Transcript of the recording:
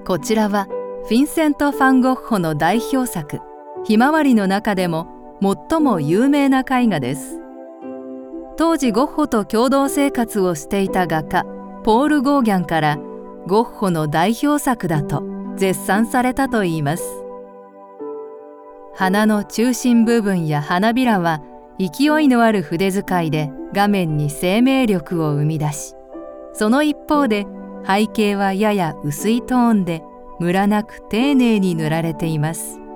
こちらはフィンセント・ファン・ゴッホの代表作「ひまわり」の中でも最も有名な絵画です。当時ゴッホと共同生活をしていた画家ポール・ゴーギャンからゴッホの代表作だと絶賛されたといいます。花の中心部分や花びらは勢いのある筆使いで画面に生命力を生み出し、その一方で背景はやや薄いトーンでムラなく丁寧に塗られています。